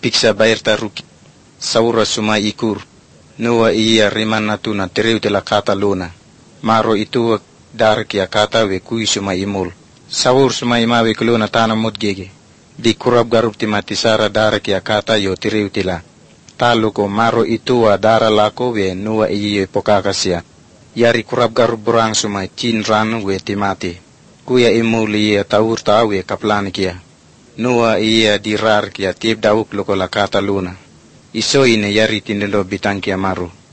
piksa bayar taruki. Saura suma ikur. Nua iya riman natuna teriu tela kata luna. Maro itu darak ya kata we kui suma imul. Saur suma imawe kuluna tanam mudgege. Di kurab garub timati sara darak ya kata yo teriu tela. Talu ko maro itu wa dara lako we nua iya pokakasia. Yari kurab garub burang suma cin ranu we timati. Kuya imul iya taur tawe kaplan kia. Nua iya dirar kia tip dauk loko la kata luna. Iso ine yari tindelo bitang kia maru.